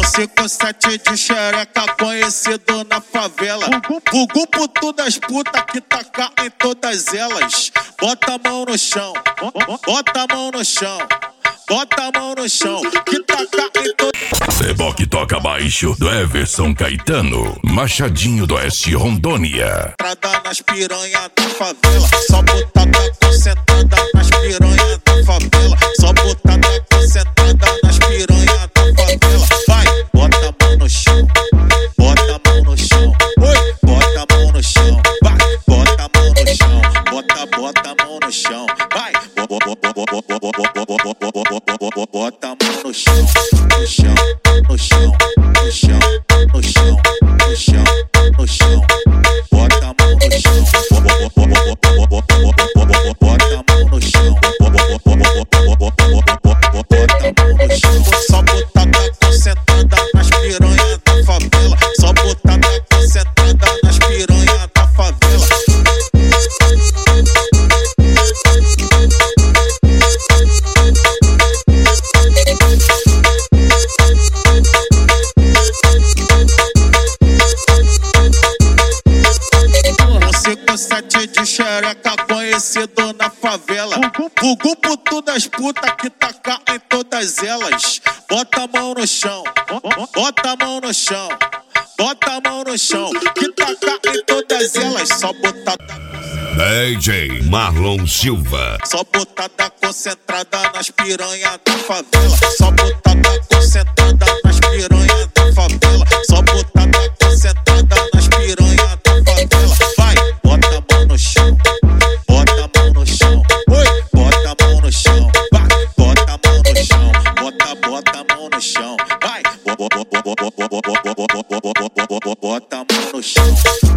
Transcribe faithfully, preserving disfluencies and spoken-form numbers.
cinco sete de xereca conhecido na favela. Bugu puto das putas que taca em todas elas. Bota a mão no chão, bota a mão no chão, bota a mão no chão, que taca em todas. Seboc toca baixo do Everson Caetano, Machadinho do Oeste, Rondônia. Entrada nas piranha da favela, só botada concentrada nas piranha da favela, só botada concentrada nas piranha da favela. Vai, bota a mão no chão, bota a mão no chão, oi, bota a mão no chão, vai, bota a mão no chão, bota, bota a mão no chão, vai, bota a mão no chão, no chão, no chão, no chão, no chão, no chão, no chão, bota a mão no chão, bota a mão no chão, bota a mão no chão, só botada concentrada nas piranha da favela, só botada concentrada nas piranha da favela. cinco sete de xereca conhecido na favela. Bugu puto das putas que taca em todas elas. Bota a mão no chão, bota a mão no chão, bota a mão no chão, que taca em todas elas. Só botada D J Marlon Silva. Só botada concentrada nas piranha da favela. Só botada concentrada nas piranha da favela. Só botada concentrada nas piranha da favela. Vai, bota a mão no chão, bota a mão no chão, oi, bota a mão no chão, vai, bota a mão no chão, bota, bota a mão no chão, vai, bota a mão no chão.